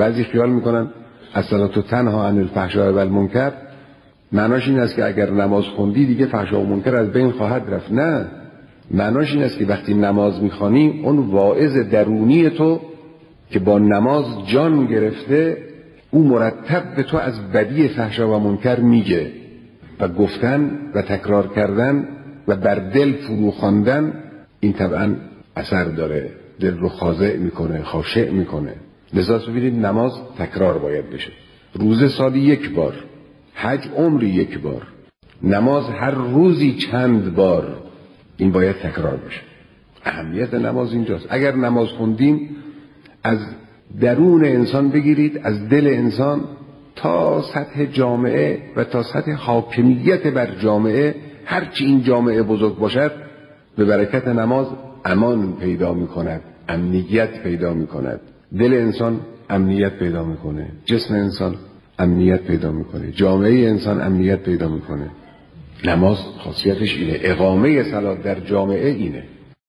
بعضی خیال میکنن الصلاة تنها عن الفحشاء و المنکر معناش این است که اگر نماز خوندی دیگه فحشا و منکر از بین خواهد رفت. نه، معناش این است که وقتی نماز میخوانی اون واعظ درونی تو که با نماز جان گرفته او مرتب به تو از بدی فحشا و منکر میگه و گفتن و تکرار کردن و بر دل فرو خواندن این طبعا اثر داره، دل رو خاضع میکنه، خاشع میکنه. لذا ببینید نماز تکرار باید بشه، روزه سالی یک بار، حج عمری یک بار، نماز هر روزی چند بار، این باید تکرار بشه. اهمیت نماز اینجاست. اگر نماز خوندیم از درون انسان بگیرید، از دل انسان تا سطح جامعه و تا سطح حاکمیت بر جامعه، هرچی این جامعه بزرگ باشد به برکت نماز امان پیدا می کند، امنیت پیدا می کند. دل انسان امنیت پیدا می کنه، جسم انسان امنیت پیدا می کنه، جامعه انسان امنیت پیدا می کنه. نماز خاصیتش اینه، اقامه صلات در جامعه اینه.